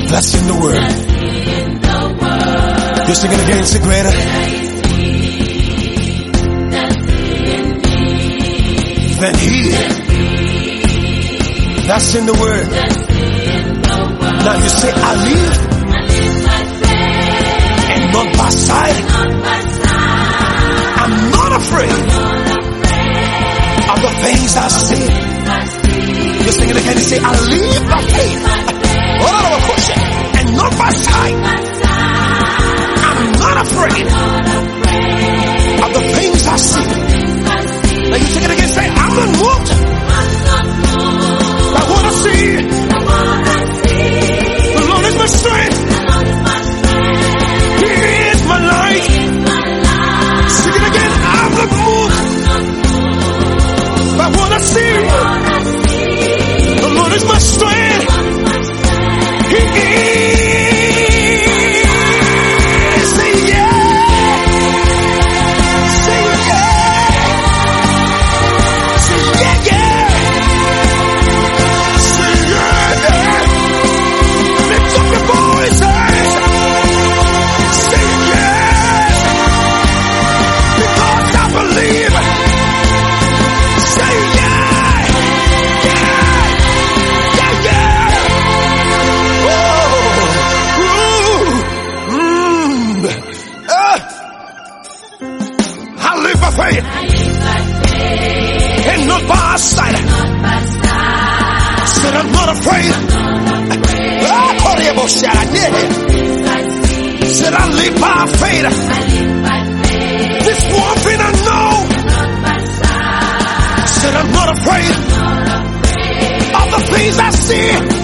That's in the word. You're singing again, say greater. Than he. That's in the word. Now you say, I live and not by sight. I'm not afraid of the things I see. You're singing again, you say, I live by faith and not by sight. I'm not afraid of the things I see. Now you sing it again, say, I'm not moved by what I see. The Lord is my strength. He is my light. Sing it again, I'm not moved by what I see. The Lord is my strength. He is. Say yeah. Say yeah. Say yeah, yeah. Say yeah, yeah. Lift up your voices. Say yes. Because I believe. Say yeah. Yeah, yeah, yeah. I live by faith and not by sight. Said I'm not afraid. Said I live by faith. This one thing I know. Said I'm not afraid of the things I see.